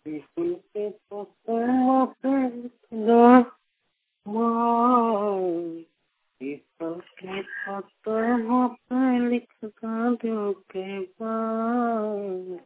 सुनते तो तुम अपना माँ इस के पत्थरों पे लिखता दिल के बाद